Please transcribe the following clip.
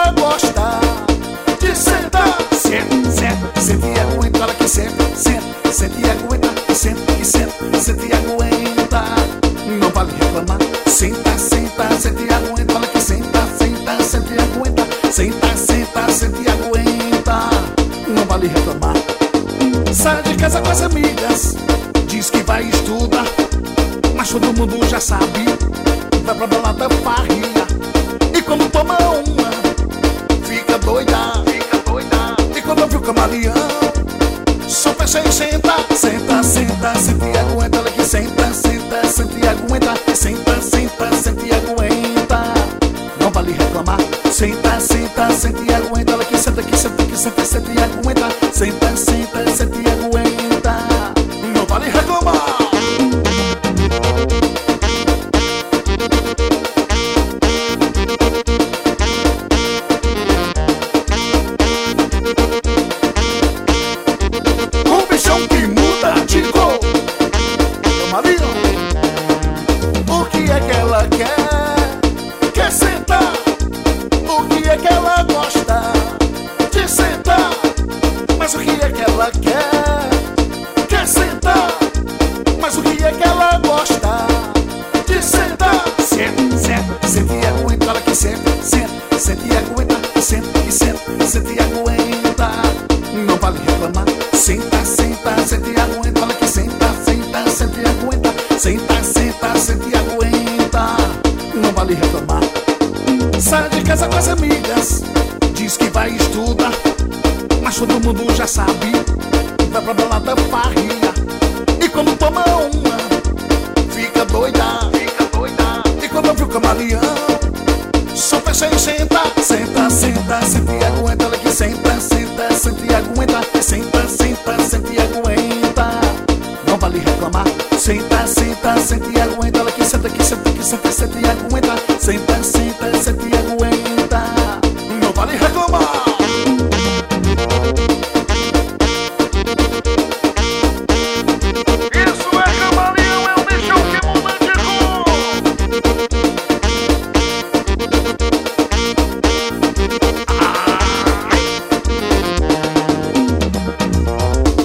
ela gosta de sentar. Senta, senta, senta e aguenta. Ela que senta, senta, senta e aguenta. Senta e senta, senta e aguenta. Não vale reclamar. Senta, senta, senta e aguenta. Ela que senta, senta, senta e aguenta. Senta, senta, senta e aguenta. Não vale reclamar. Sai de casa com as amigas, diz que vai estudar, mas todo mundo já sabe, vai pra balada farria. E quando toma uma, fica doida, fica doida. E quando viu o camaleão, só fecha e senta. Senta, senta, senta e aguenta. Ela que senta, senta, senta e aguenta. Senta, senta, senta e aguenta. Não vale reclamar. Senta, senta, senta e aguenta. Ela que senta, que senta, que senta, senta e aguenta. Senta, senta, senta e aguenta. Não vale reclamar. O bichão que muda de cor. Camaleão. O que é que ela quer? Quer sentar. O que é que ela gosta de sentar? Mas o que é que ela quer? Quer sentar. Mas o que é que ela gosta de sentar? Senta, senta, senta e aguenta. Ela que senta, senta, senta e aguenta. Senta e senta, senta e aguenta. Não vale reclamar. Senta, senta, senta e aguenta. Ela que senta, senta, senta e aguenta. Senta, senta, senta e aguenta. Não vale reclamar. Sai de casa com as amigas, diz que vai estudar, mas todo mundo já sabe, vai pra balada farria. E quando toma uma, fica doida, fica doida. E quando viu o camaleão, só fecha e senta. Senta, senta, senta e aguenta. Ela que senta, senta, senta e aguenta. Senta, senta, senta e aguenta. Não vale reclamar. Senta, senta, senta e aguenta. Ela que senta, que senta, que senta, senta e aguenta. Senta, senta, senta e aguenta.